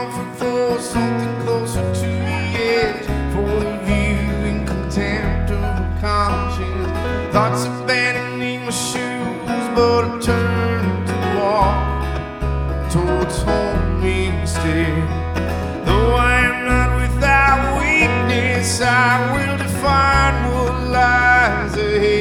comfort for something closer to the edge, for the view and contempt of a conscience. Thoughts abandoning my shoes, but I turned to walk towards home instead.